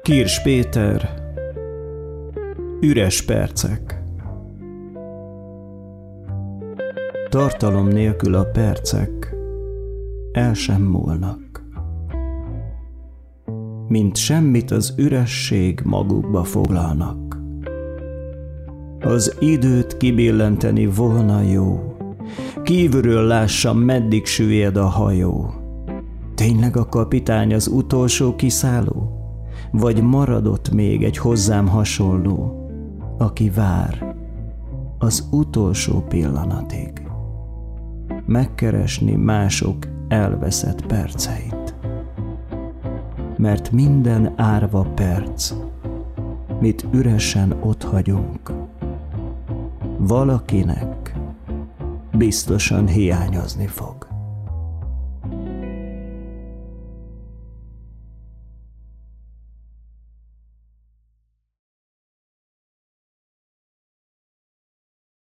Kirsch Péter, üres percek. Tartalom nélkül a percek el sem múlnak. Mint semmit az üresség magukba foglalnak. Az időt kibillenteni volna jó, kívülről lássam, meddig süllyed a hajó. Tényleg a kapitány az utolsó kiszálló? Vagy maradott még egy hozzám hasonló, aki vár az utolsó pillanatig, megkeresni mások elveszett perceit? Mert minden árva perc, mit üresen otthagyunk, valakinek biztosan hiányozni fog.